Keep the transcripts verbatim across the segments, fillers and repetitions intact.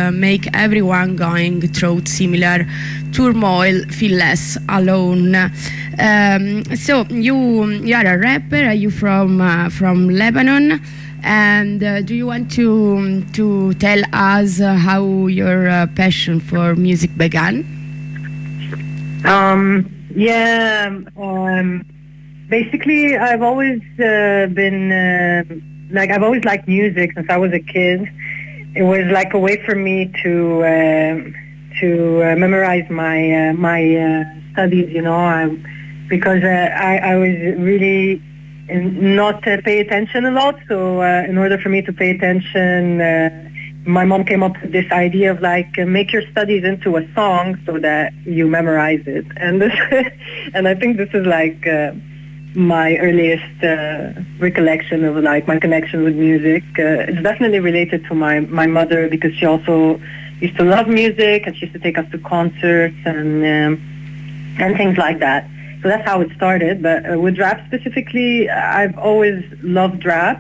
uh, make everyone going through similar turmoil feel less alone. Um, so you you are a rapper. Are you from uh, from Lebanon? And uh, do you want to to tell us uh, how your uh, passion for music began? Um, yeah. Um, basically, I've always uh, been uh, like I've always liked music since I was a kid. It was like a way for me to uh, to uh, memorize my uh, my uh, studies. You know, I, because uh, I I was really not to pay attention a lot. So uh, in order for me to pay attention, uh, my mom came up with this idea of like uh, make your studies into a song so that you memorize it. And this, and I think this is like uh, my earliest uh, recollection of like my connection with music. Uh, it's definitely related to my my mother because she also used to love music and she used to take us to concerts and um, and things like that. So that's how it started. But uh, with rap specifically, I've always loved rap.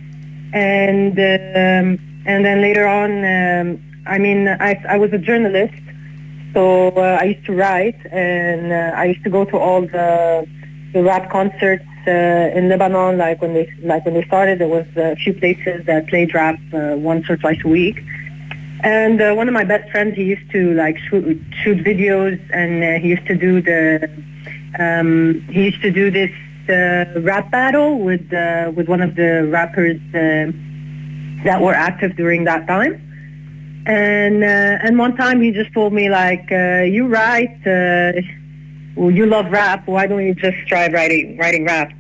And um, and then later on, um, I mean, I, I was a journalist. So uh, I used to write, and uh, I used to go to all the, the rap concerts uh, in Lebanon. Like when they like when they started, there was a few places that played rap uh, once or twice a week. And uh, one of my best friends, he used to like shoot, shoot videos, and uh, he used to do the Um, he used to do this uh, rap battle with uh, with one of the rappers uh, that were active during that time. And uh, and one time he just told me like, uh, you write, uh, well, you love rap. Why don't you just try writing writing rap?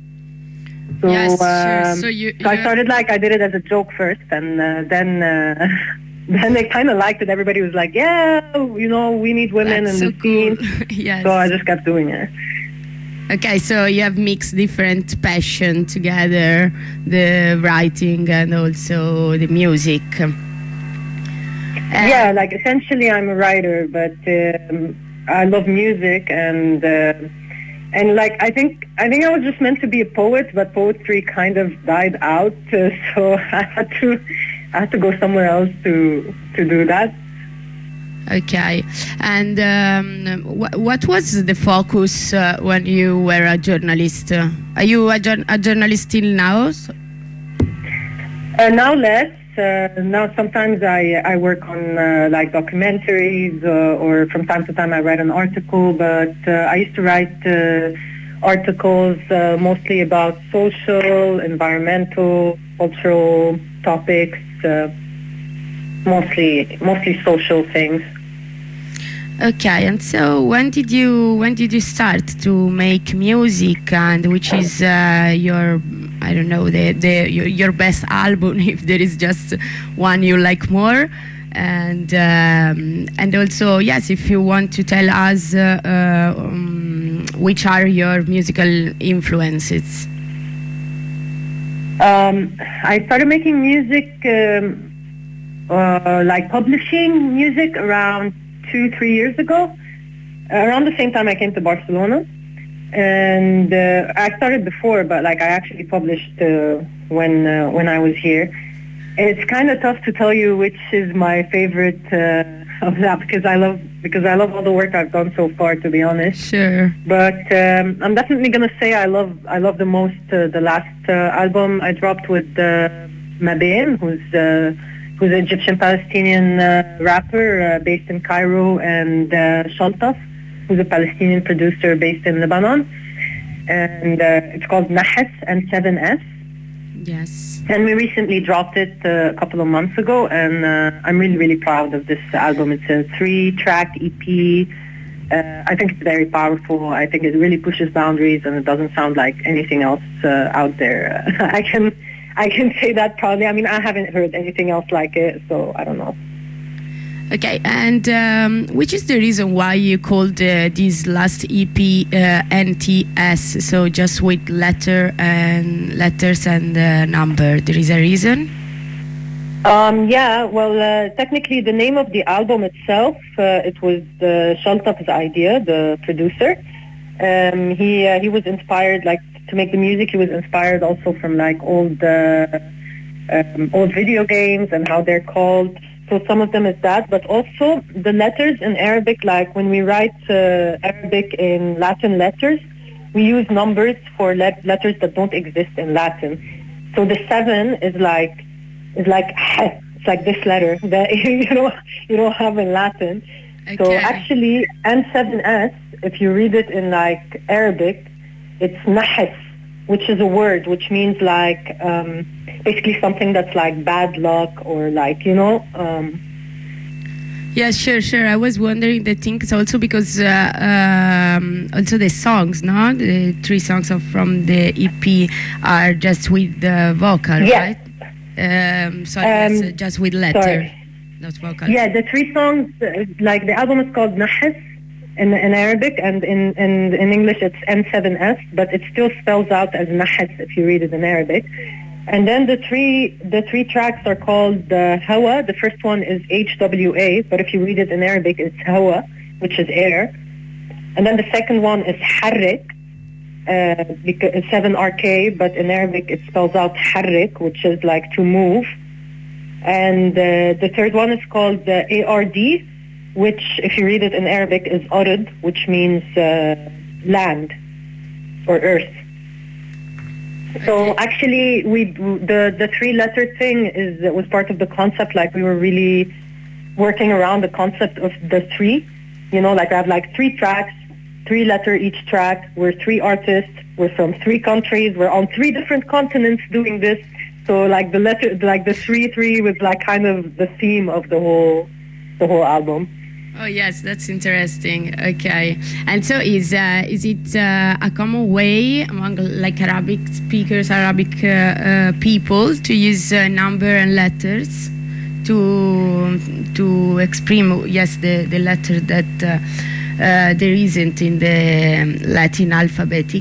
So, yes, sure. um, So, you, so I started like I did it as a joke first, and uh, then. Uh, Then they kind of liked it. Everybody was like, yeah, you know, we need women That's in so the scene. Cool. Yes. So I just kept doing it. Okay, so you have mixed different passion together, the writing and also the music. Uh, yeah, like essentially I'm a writer, but um, I love music and uh, and like I think I think I was just meant to be a poet, but poetry kind of died out, uh, so I had to. I had to go somewhere else to to do that. Okay, and um, wh what was the focus uh, when you were a journalist? Uh, are you a, jour a journalist still now? Uh, now less. Uh, now sometimes I I work on uh, like documentaries, uh, or from time to time I write an article. But uh, I used to write uh, articles uh, mostly about social, environmental, cultural topics. Uh, mostly mostly social things. Okay, and so when did you when did you start to make music, and which is uh, your I don't know the the your, your best album, if there is just one you like more, and um, and also yes, if you want to tell us uh, uh, um, which are your musical influences. Um, I started making music, um, uh, like publishing music around two, three years ago. Around the same time I came to Barcelona. And uh, I started before, but like I actually published uh, when uh, when I was here. It's kind of tough to tell you which is my favorite uh, of that because I love because I love all the work I've done so far, to be honest. Sure. But um, I'm definitely gonna say I love I love the most uh, the last uh, album I dropped with uh, Mabin, who's uh, who's an Egyptian-Palestinian uh, rapper uh, based in Cairo, and uh, Shaltaf, who's a Palestinian producer based in Lebanon, and uh, it's called Nahas and seven S. Yes. And we recently dropped it uh, a couple of months ago, and uh, I'm really, really proud of this album. It's a three-track E P. Uh, I think it's very powerful. I think it really pushes boundaries, and it doesn't sound like anything else uh, out there. I can, I can say that proudly. I mean, I haven't heard anything else like it, so I don't know. Okay, and um, which is the reason why you called uh, this last E P uh, N T S? So just with letter and letters and uh, number. There is a reason? Um, yeah, well, uh, technically the name of the album itself, uh, it was uh, Shaltaf's idea, the producer. Um, he uh, he was inspired, like, to make the music. He was inspired also from like old uh, um, old video games and how they're called. So some of them is that, but also the letters in Arabic, like when we write uh, Arabic in Latin letters, we use numbers for let- letters that don't exist in Latin. So the seven is like is like it's like this letter that you don't you don't have in Latin. Okay. So actually, N seven S, if you read it in like Arabic, it's nahas, which is a word which means like um, basically something that's like bad luck or like, you know. Um, yeah, sure, sure. I was wondering the things also because uh, um, also the songs, no? The three songs of, from the E P are just with the vocal, yeah. right? Um, sorry, Um, yes, uh, just with letter, sorry. not vocal. Yeah, the three songs, uh, like the album is called Nahas in, in Arabic, and in, in, in English it's N seven S, but it still spells out as Nahas if you read it in Arabic. And then the three the three tracks are called uh, Hawa. The first one is H W A, but if you read it in Arabic, it's Hawa, which is air. And then the second one is Harrik, uh, because it's seven R K, but in Arabic it spells out Harrik, which is like to move. And uh, the third one is called uh, A R D, which if you read it in Arabic is Ard, which means uh, land or earth. So actually, we the the three letter thing is was part of the concept. Like we were really working around the concept of the three. You know, like I have like three tracks, three letter each track. We're three artists. We're from three countries. We're on three different continents doing this. So like the letter, like the three three was like kind of the theme of the whole the whole album. Oh yes, that's interesting. Okay, and so is uh, is it uh, a common way among like Arabic speakers, Arabic uh, uh, people to use uh, number and letters to to express yes the the letter that uh, uh, there isn't in the Latin alphabetic?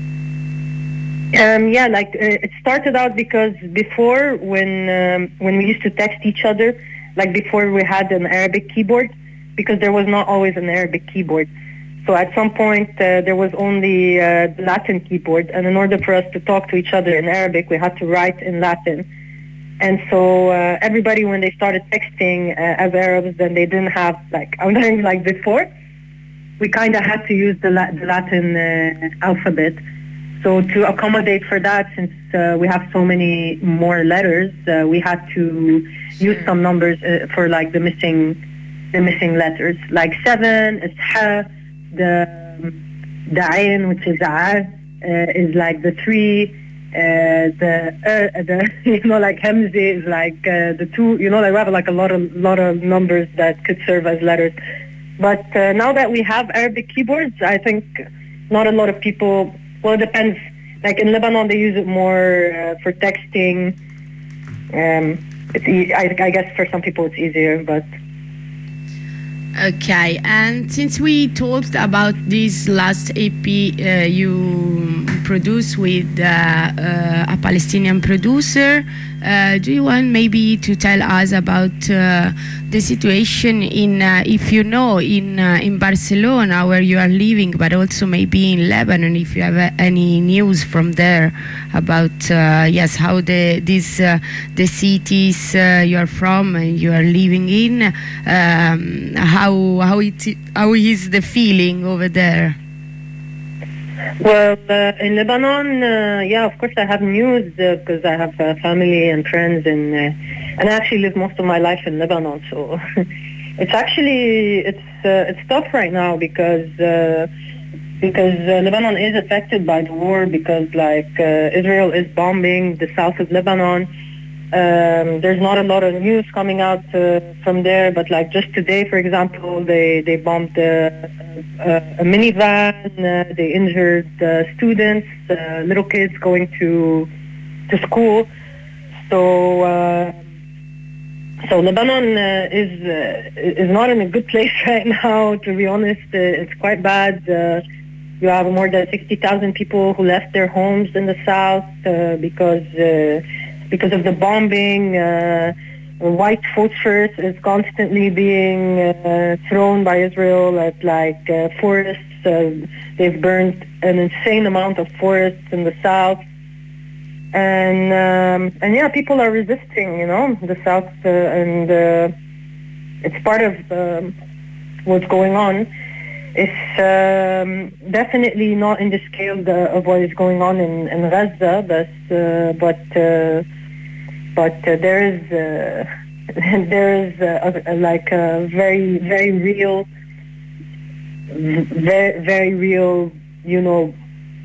Um, yeah, like uh, it started out because before when um, when we used to text each other, like before we had an Arabic keyboard. Because there was not always an Arabic keyboard. So at some point uh, there was only uh, the Latin keyboard, and in order for us to talk to each other in Arabic, we had to write in Latin. And so uh, everybody, when they started texting uh, as Arabs, then they didn't have, like, I'm saying like before, we kind of had to use the, La- the Latin uh, alphabet. So to accommodate for that, since uh, we have so many more letters, uh, we had to use some numbers uh, for like the missing the missing letters. Like seven is ha, the the ayn, which is a, uh, is like the three, uh, the uh, the you know like hamza is like uh, the two. You know, like we have like a lot of lot of numbers that could serve as letters. But uh, now that we have Arabic keyboards, I think not a lot of people. Well, it depends. Like in Lebanon, they use it more uh, for texting. Um, it's e- I, I guess for some people it's easier, but. Okay, and since we talked about this last E P uh, you produced with uh, uh, a Palestinian producer, uh, do you want maybe to tell us about uh, the situation in, uh, if you know, in uh, in Barcelona where you are living, but also maybe in Lebanon, if you have uh, any news from there about uh, yes, how the these uh, the cities uh, you are from and you are living in, um, how how it how is the feeling over there? Well, uh, in Lebanon, uh, yeah, of course I have news because uh, I have uh, family and friends, and uh, and I actually live most of my life in Lebanon. So it's actually it's uh, it's tough right now because uh, because uh, Lebanon is affected by the war because like uh, Israel is bombing the south of Lebanon. Um, there's not a lot of news coming out uh, from there, but like just today, for example, they they bombed uh, a, a minivan. Uh, they injured uh, students, uh, little kids going to to school. So uh, so Lebanon uh, is uh, is not in a good place right now. To be honest, uh, it's quite bad. Uh, you have more than sixty thousand people who left their homes in the south uh, because. Uh, Because of the bombing, uh, white phosphorus is constantly being uh, thrown by Israel at like uh, forests. Uh, they've burned an insane amount of forests in the south, and um, and yeah, people are resisting. You know, the south uh, and uh, it's part of um, what's going on. It's um, definitely not in the scale the, of what is going on in, in Gaza, but uh, but uh, but uh, there is uh, there is uh, a, a, like a very very real, very very real, you know,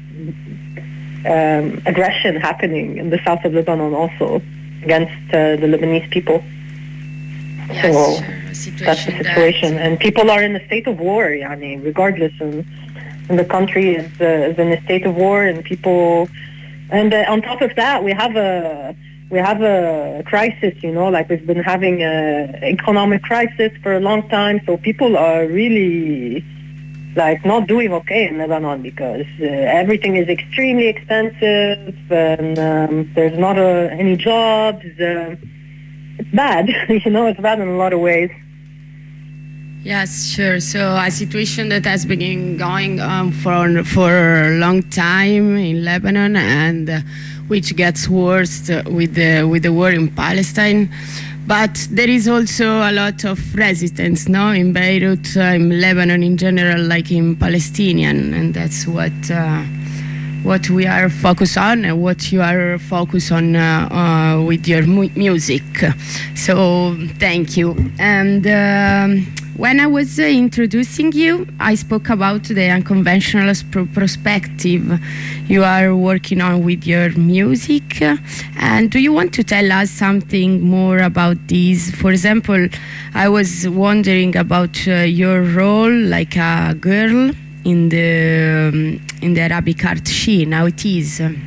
um, aggression happening in the south of Lebanon also against uh, the Lebanese people. Yes, so sure. That's the situation, that... and people are in a state of war. Yani, regardless, and, and the country is, uh, is in a state of war, and people. And uh, on top of that, we have a we have a crisis. You know, like we've been having an economic crisis for a long time. So people are really like not doing okay in Lebanon because uh, everything is extremely expensive, and um, there's not uh, any jobs. Uh, it's bad, you know. It's bad in a lot of ways. Yes, sure. So a situation that has been going on for for a long time in Lebanon, and uh, which gets worse with the with the war in Palestine. But there is also a lot of resistance, no, in Beirut, uh, in Lebanon in general, like in Palestinian, and that's what uh, what we are focused on, and what you are focused on uh, uh, with your mu music. So thank you. And. Um, When I was uh, introducing you, I spoke about the unconventional perspective you are working on with your music. And do you want to tell us something more about this? For example, I was wondering about uh, your role like a girl in the um, in the Arabic art scene, how it is. Um,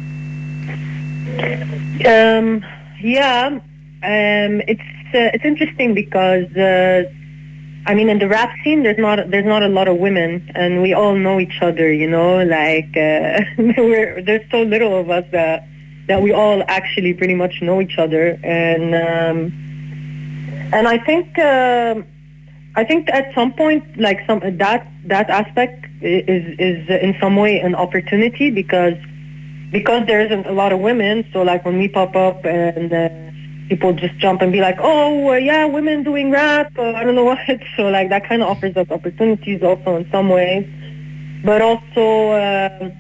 yeah, um, it's uh, it's interesting because. Uh, I mean, in the rap scene, there's not there's not a lot of women, and we all know each other. You know, like uh, we're, there's so little of us that that we all actually pretty much know each other, and um, and I think uh, I think at some point, like some that that aspect is is in some way an opportunity because because there isn't a lot of women. So like when we pop up and. Uh, People just jump and be like, oh, uh, yeah, women doing rap, uh, I don't know what. So, like, that kind of offers us opportunities also in some ways. But also, uh,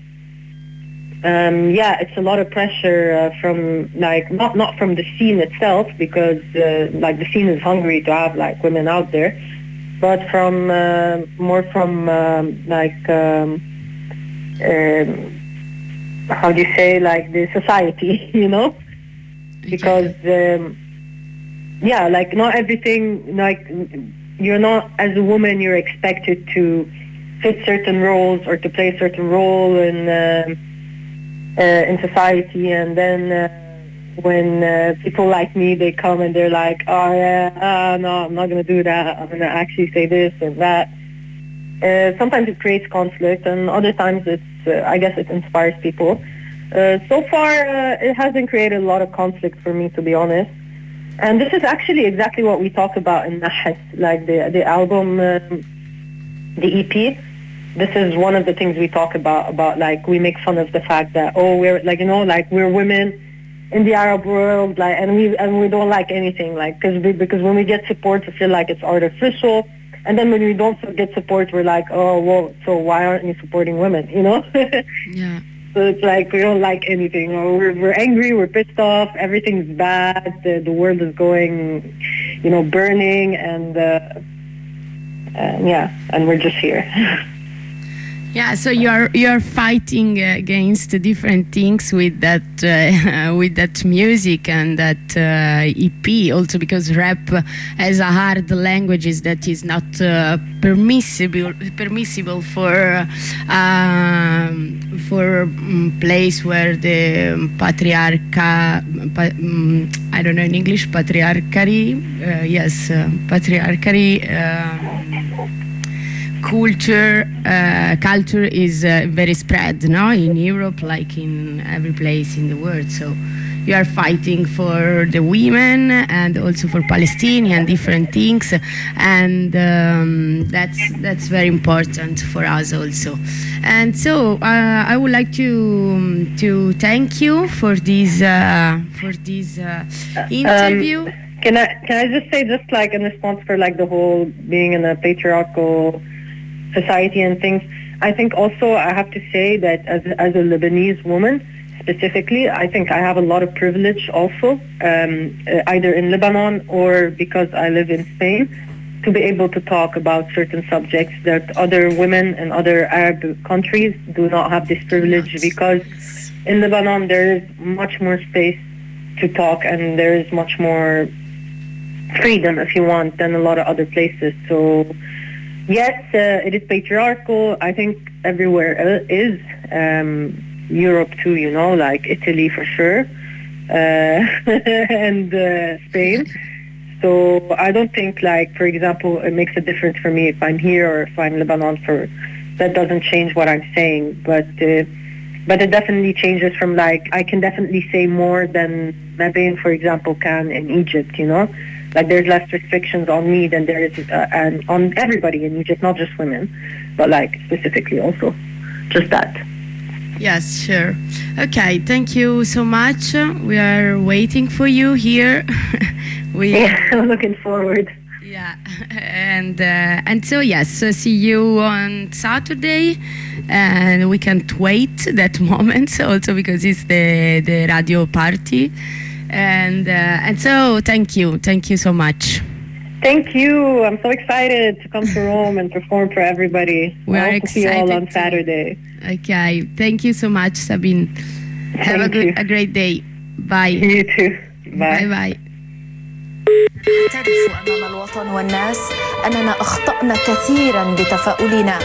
um, yeah, it's a lot of pressure uh, from, like, not, not from the scene itself, because, uh, like, the scene is hungry to have, like, women out there. But from, uh, more from, um, like, um, um, how do you say, like, the society, you know? Because, um, yeah, like not everything, like you're not, as a woman, you're expected to fit certain roles or to play a certain role in, uh, uh, in society. And then uh, when uh, people like me, they come and they're like, oh, yeah, uh, no, I'm not going to do that. I'm going to actually say this and that. Uh, sometimes it creates conflict, and other times it's, uh, I guess it inspires people. Uh, so far, uh, it hasn't created a lot of conflict for me, to be honest. And this is actually exactly what we talk about in Nahas, like the the album, um, the E P. This is one of the things we talk about. About like we make fun of the fact that oh we're like you know like we're women in the Arab world, like and we and we don't like anything like because we, because when we get support, we feel like it's artificial. And then when we don't get support, we're like oh well, so why aren't you supporting women? You know? Yeah. So it's like we don't like anything. We're, we're angry, we're pissed off, everything's bad, the, the world is going, you know, burning, and, uh, and yeah, and we're just here. Yeah, so you're you're fighting against different things with that uh, with that music and that uh, E P, also because rap has a hard language that is not uh, permissible permissible for uh, for um, place where the patriarcha pa, um, I don't know in English patriarchy uh, yes uh, patriarchy. Uh, Culture, uh, culture is uh, very spread, no? In Europe, like in every place in the world. So you are fighting for the women and also for Palestinian different things, and um, that's that's very important for us also. And so uh, I would like to to thank you for this uh, for this uh, interview. Um, Can I can I just say, just like in response for like the whole being in a patriarchal society and things, I think also I have to say that as as a Lebanese woman specifically, I think I have a lot of privilege also, um, uh, either in Lebanon or because I live in Spain, to be able to talk about certain subjects that other women in other Arab countries do not have this privilege, because in Lebanon there is much more space to talk and there is much more freedom, if you want, than a lot of other places. So yes, uh, it is patriarchal. I think everywhere is. Um, Europe too, you know, like Italy for sure, uh, and uh, Spain. So I don't think, like, for example, it makes a difference for me if I'm here or if I'm in Lebanon. For that doesn't change what I'm saying, but uh, but it definitely changes from, like, I can definitely say more than Mabin, for example, can in Egypt, you know. Like, there's less restrictions on me than there is uh, and on everybody in Egypt, not just women, but like specifically also. Just that. Yes, sure. Okay, thank you so much. We are waiting for you here. we yeah, I'm looking forward. Yeah, and uh, and so yes, so see you on Saturday, and we can't wait that moment also because it's the the radio party. And uh, and so thank you, thank you so much. Thank you. I'm so excited to come to Rome and perform for everybody. We I are hope to see you all on excited Saturday. Okay, thank you so much, Sabine. Have a Thank good you. a great day. Bye. You too. Bye Bye. bye. نعترف أمام الوطن والناس أننا أخطأنا كثيرا بتفاؤلنا.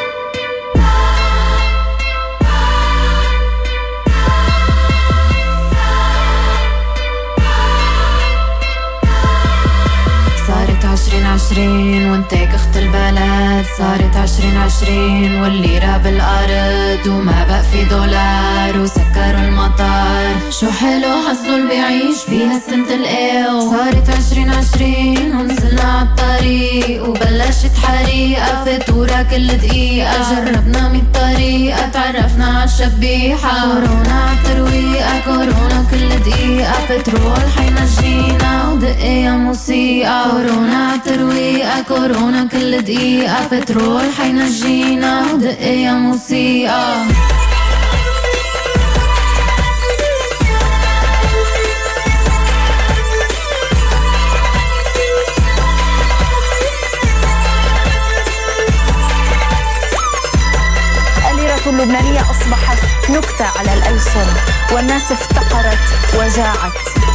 صارت عشرين عشرين وانتك اخت البلد، صارت عشرين عشرين والليرة بالأرض وما بقى في دولار وسكروا المطار. شو حلو حظه اللي بيعيش بيها سنة القاو. صارت عشرين عشرين ونزلنا عالطريق وبلشت حريقة فاتورة كل دقيقة. جربنا مية طريقة تعرفنا عالشبيحة. كورونا عالترويقة، كورونا كل دقيقة. بترول حينجينا ودق يا موسيقى. كورونا عالترويقة، كورونا كل دقيقة. بترول حينجينا ودق يا موسيقى. الليرة اللبنانية أصبحت نكتة على الألسن والناس افتقرت وجاعت.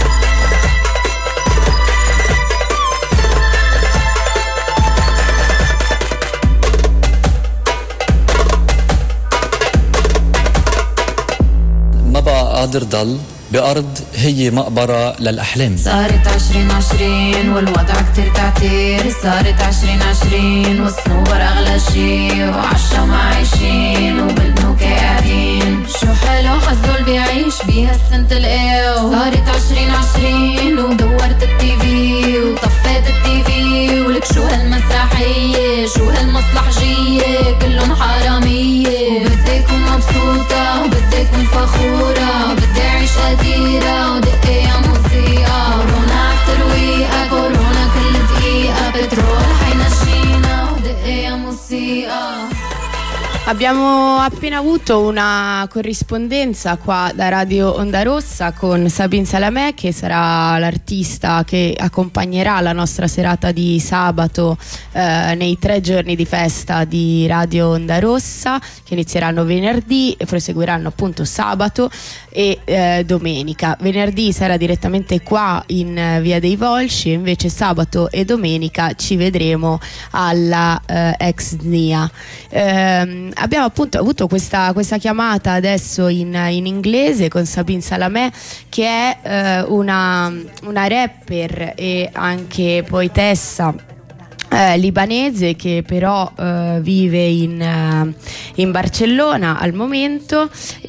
ما بقى قادر ضل بأرض هي مقبرة للأحلام. صارت عشرين عشرين والوضع كتير تعتير. صارت عشرين عشرين والصنوبر أغلى شي وعالشمع عايشين وبالبنوك قاعدين. شو حلو حظه اللي بيعيش بيها السنة القاو. صارت عشرين عشرين ودورت التيفي وطفيت التيفي ولك شو هالمسرحية شو هالمصلحجية كلهم حرامية. وبدي كون مبسوطة وبدي كون فخورة وبدي أعيش قديرة ودق يا موسيقى. كورونا عالترويقة، كورونا كل دقيقة. بترول حينجينا ودق يا موسيقى. Abbiamo appena avuto una corrispondenza qua da Radio Onda Rossa con Sabine Salamè, che sarà l'artista che accompagnerà la nostra serata di sabato eh, nei tre giorni di festa di Radio Onda Rossa, che inizieranno venerdì e proseguiranno appunto sabato e eh, domenica. Venerdì sarà direttamente qua in eh, Via dei Volsci, e invece sabato e domenica ci vedremo alla eh, ex Z N I A. Ehm, abbiamo appunto avuto questa, questa chiamata adesso in, in inglese con Sabine Salamè, che è eh, una, una rapper e anche poetessa Eh, libanese che però eh, vive in, eh, in Barcellona al momento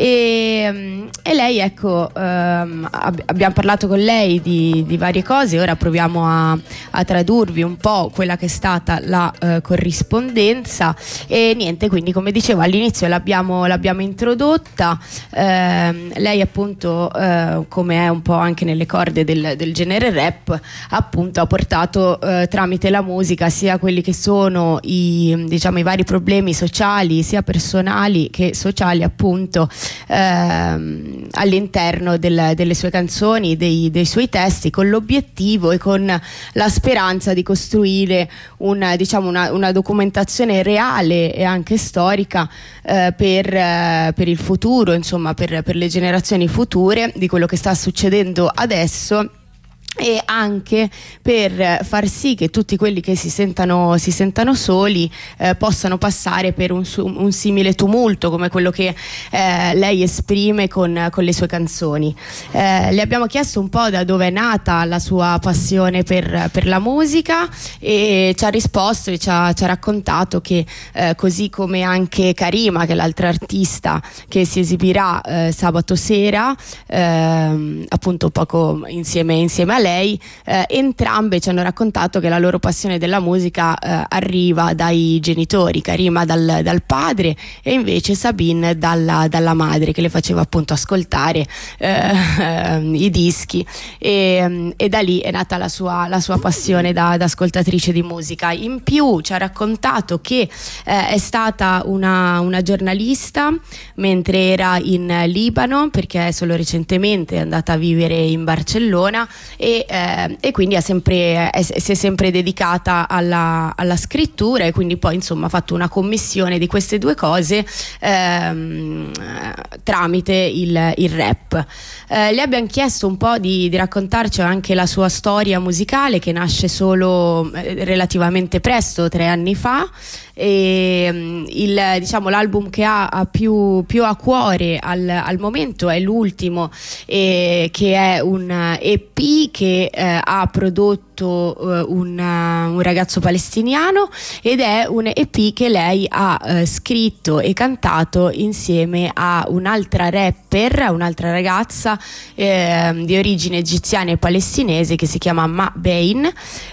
e, e lei, ecco, ehm, ab- abbiamo parlato con lei di, di varie cose. Ora proviamo a, a tradurvi un po' quella che è stata la eh, corrispondenza e niente, quindi come dicevo all'inizio l'abbiamo, l'abbiamo introdotta. Eh, lei appunto, eh, come è un po' anche nelle corde del, del genere rap, appunto ha portato eh, tramite la musica sia quelli che sono i, diciamo, i vari problemi sociali, sia personali che sociali, appunto ehm, all'interno del, delle sue canzoni, dei, dei suoi testi, con l'obiettivo e con la speranza di costruire una, diciamo, una, una documentazione reale e anche storica eh, per, eh, per il futuro, insomma per, per le generazioni future, di quello che sta succedendo adesso, e anche per far sì che tutti quelli che si sentano, si sentano soli eh, possano passare per un, un simile tumulto come quello che eh, lei esprime con, con le sue canzoni. Eh, le abbiamo chiesto un po' da dove è nata la sua passione per, per la musica e ci ha risposto e ci ha, ci ha raccontato che eh, così come anche Karima, che è l'altra artista che si esibirà eh, sabato sera, eh, appunto poco insieme, insieme a lei, eh, entrambe ci hanno raccontato che la loro passione della musica eh, arriva dai genitori, Karima dal, dal padre e invece Sabine dalla, dalla madre, che le faceva appunto ascoltare eh, i dischi e, e da lì è nata la sua, la sua passione da, da ascoltatrice di musica. In più ci ha raccontato che eh, è stata una, una giornalista mentre era in Libano, perché solo recentemente è andata a vivere in Barcellona e E, eh, e quindi ha sempre, è, si è sempre dedicata alla, alla scrittura e quindi poi insomma ha fatto una commissione di queste due cose ehm, tramite il, il rap. Eh, le abbiamo chiesto un po' di, di raccontarci anche la sua storia musicale, che nasce solo eh, relativamente presto, tre anni fa. E il, diciamo, l'album che ha, ha più, più a cuore al, al momento è l'ultimo, eh, che è un E P che eh, ha prodotto eh, un, un ragazzo palestiniano, ed è un E P che lei ha eh, scritto e cantato insieme a un'altra rapper, un'altra ragazza eh, di origine egiziana e palestinese che si chiama Ma Bain,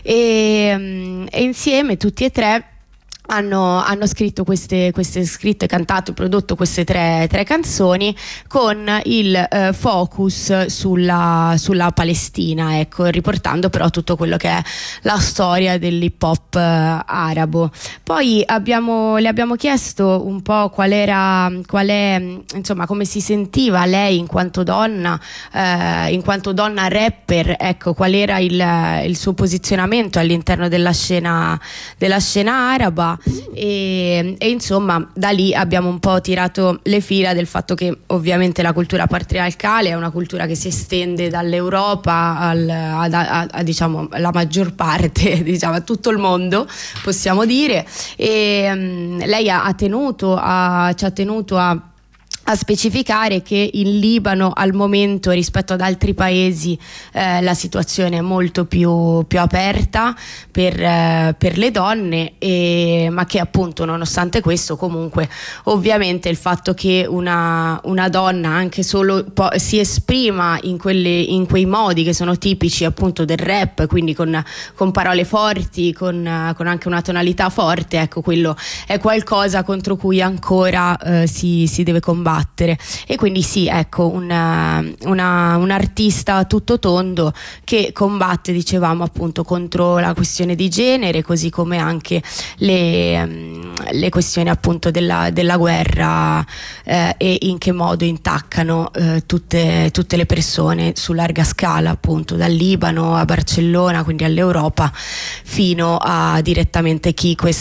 e, e insieme tutti e tre Hanno, hanno scritto queste, queste scritto e cantato e prodotto queste tre, tre canzoni con il eh, focus sulla, sulla Palestina, ecco, riportando però tutto quello che è la storia dell'hip hop eh, arabo. Poi abbiamo, le abbiamo chiesto un po' qual era, qual è, insomma, come si sentiva lei in quanto donna, eh, in quanto donna rapper, ecco, qual era il, il suo posizionamento all'interno della scena, della scena araba. E, e insomma da lì abbiamo un po' tirato le fila del fatto che ovviamente la cultura patriarcale è una cultura che si estende dall'Europa al, a, a, a, diciamo, la maggior parte, diciamo, a tutto il mondo, possiamo dire, e um, lei ha, ha tenuto a, ci ha tenuto a a specificare che in Libano al momento rispetto ad altri paesi eh, la situazione è molto più, più aperta per, eh, per le donne, e, ma che appunto nonostante questo comunque ovviamente il fatto che una, una donna anche solo po- si esprima in, quelle, in quei modi che sono tipici appunto del rap, quindi con, con parole forti, con, con anche una tonalità forte, ecco, quello è qualcosa contro cui ancora eh, si, si deve combattere. E quindi sì, ecco, una, una, un artista tutto tondo che combatte, dicevamo appunto, contro la questione di genere, così come anche le, le questioni appunto della, della guerra eh, e in che modo intaccano eh, tutte, tutte le persone su larga scala, appunto dal Libano a Barcellona, quindi all'Europa, fino a direttamente chi questa